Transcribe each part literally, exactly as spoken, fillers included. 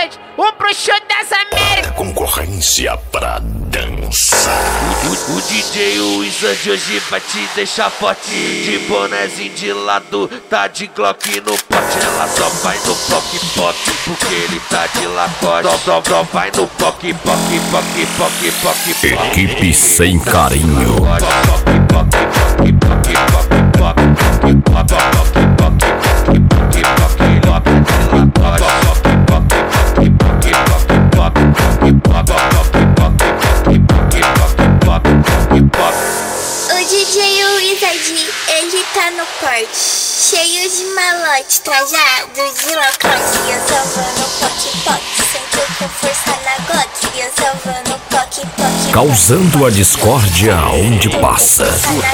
Wizard, o bruxo das Américas. Concorrência pra dançar. O, o, o D J Wizard hoje vai te deixar forte. De bonezinho de lado, tá de Glock no pote. Ela só vai no poc poc, porque ele tá de lacote. Só, só, só vai no poc poc, poc poc, poc poc. Equipe sem carinho. O D J Wizard, ele tá no porte, cheio de malote, trajado de lacote. E eu salvando poc-poc, sempre com força na Glock. E eu salvando poc-poc, Causando a discórdia onde passa.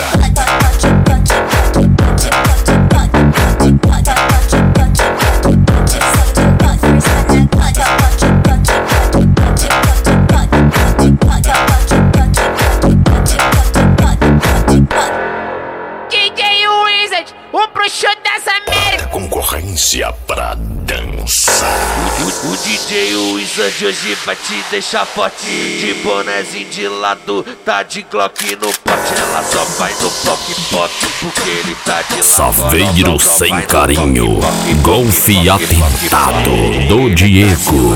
D J Wizard, o bruxo das Américas. Concorrência pra dançar. O, o D J Wizard hoje vai te deixar forte. De bonezinho de lado, tá de Glock no pote. Ela só vai no poc poc, porque ele tá de lacote. Saveiro sem carinho. Golfe atentado do Diego.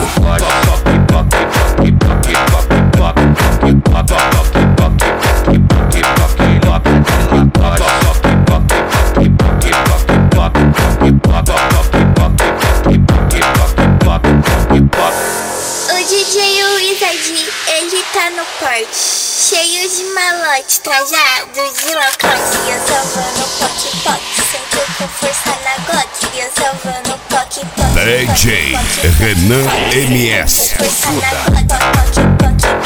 O D J Wizard, ele tá no porte, cheio de malote, trajado de lacote. E eu salvando poc-poc, sempre com força na Glock. E eu salvando poc-poc, D J Renan M S. força na Glock.